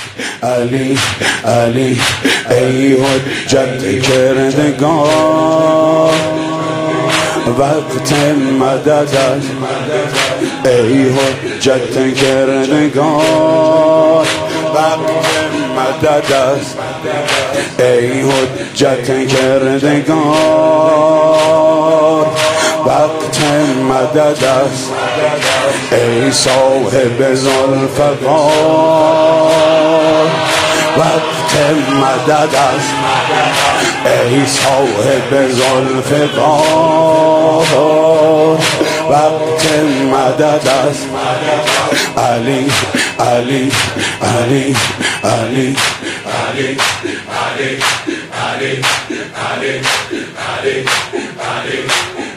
علی علی ای حجت کردگار وقت مدد است ای حجت کردگار وقت مدد است ای حجت کردگار وقت مدد است ای صاحب ذوالفقار وقت مدد است ای صاحب ذوالفقار وقت مدد است علی علی علی علی علی علی علی علی علی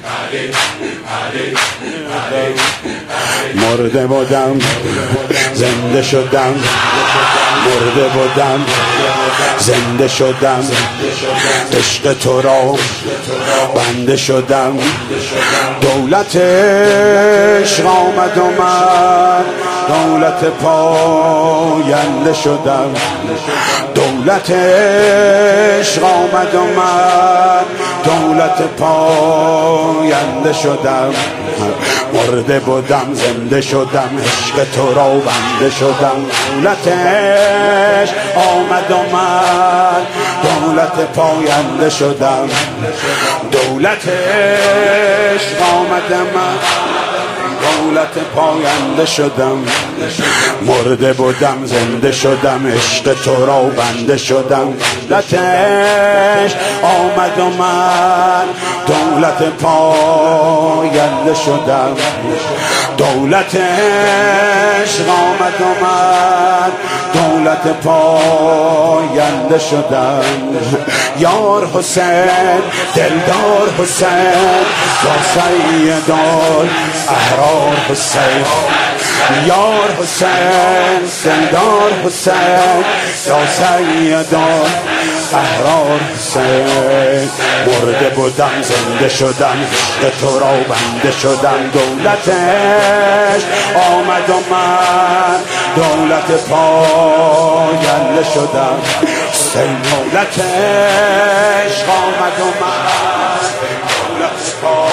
علی مرده بودم زنده شدم مرده بودم زنده شدم عشق تو را بنده شدم دولت عشق آمد و من دولت پاینده شدم دولت عشق آمد و من دولت پاینده شدم مرده بودم زنده شدم عشق تو را بنده شدم دولت عشق آمد و من دولت پاینده شدم دولت عشق آمد و من دولت پاینده شدم مرده بودم زنده شدم عشق تو را بنده شدم دولت عشق آمد و من دولت پاینده شدم دولت عشق آمد و من دولت پاینده شدم یار حسین دلدار حسین یا سیدال احرار حسین یار حسین دلدار حسین یا سیدال احرار حسین مرده بودم زنده شدم عشق تو را بنده شدم دولت عشق آمد و من دولت پاینده شدم دولت عشق آمد و من دولت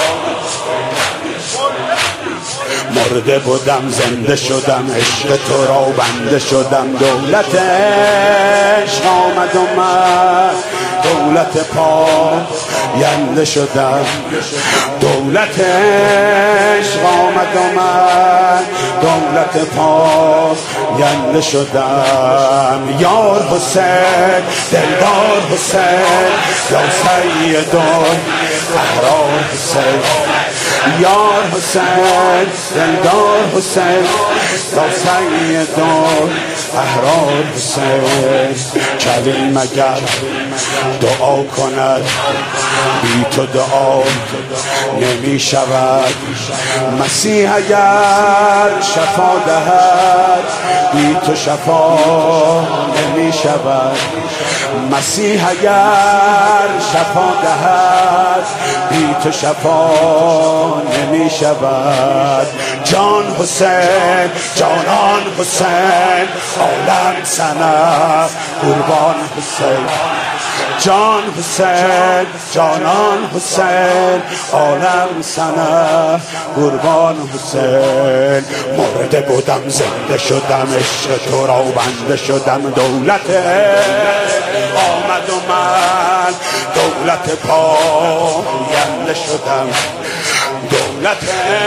مرده بودم زنده شدم عشق تو را بنده شدم دولت عشق آمد و من دولت پاینده شدم دولت عشق آمد و من دولت پاینده شدم یار حسین دلدار حسین یا سیدال احرار حسین یار حسین دلدار حسین یا سیدال احرار حسین کلیم اگر دعا کند بی تو دعا نمی شود مسیح اگر شفا دهد بی تو شفا نمی شود مسیح اگر شفا دهد بی تو شفا نمی شود جان حسین جانان حسین عالم سنه قربان حسین جان حسین جانان حسین عالم سنه قربان حسین مرده بودم زنده شدم عشق تو را بنده شدم دولت آمد و من دولت پاینده شدم دولت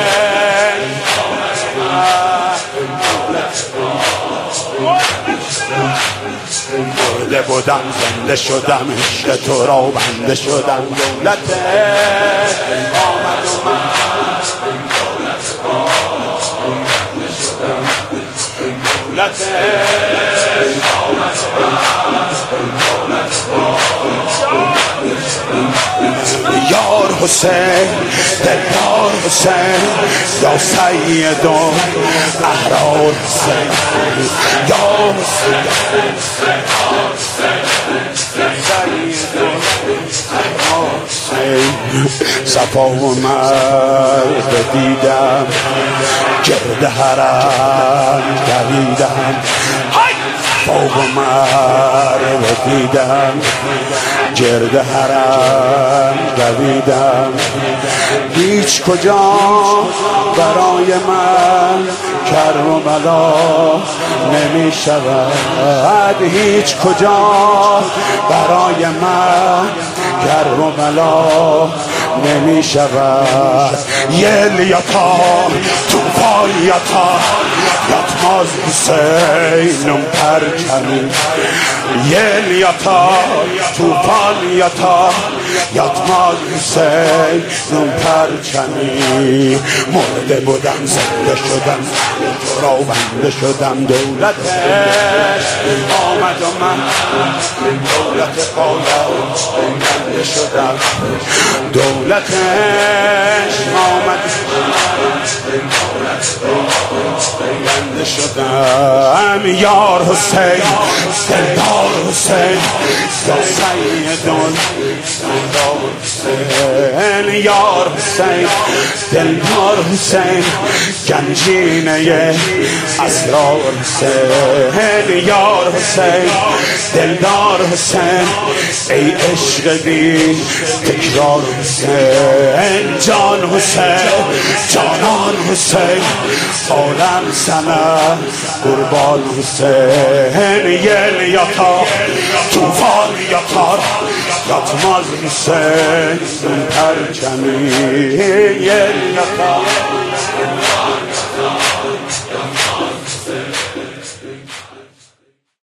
مرده بودم زنده شدم عشق تو را بنده شدم دولت آمد و من دولت پاینده شدم دولت آمد و من دولت پاینده شدم یار حسین دلدار حسین یا سیدال احرار حسین یا حسین صفا و مرد دیدم گرد حرم دویدم فوق مرو دیدم، گرد حرم دویدم، هیچ کجا برای من کربلا نمی شود، هیچ کجا برای من کربلا نمی شود. یلیتا توفایتا یتماز حسینم پرچمی، یلیتا توفایتا یتماز حسینم پرچمی. مرده بودم زنده شدم، تو را بنده شدم، دولتش آمد و من دولت بنده شدم، دولتش آمد بنده شدم. یار حسین دلدار حسین یا سیدون حسین، یار حسین دلدار حسین گنجینه اسرار حسین، یار حسین دلدار حسین ای عشق بی تکرار حسین، جان حسین جانان حسین عالم سنه قربان حسین. یلیتا توفان یکار یتماز حسین پرچمی، یلیتا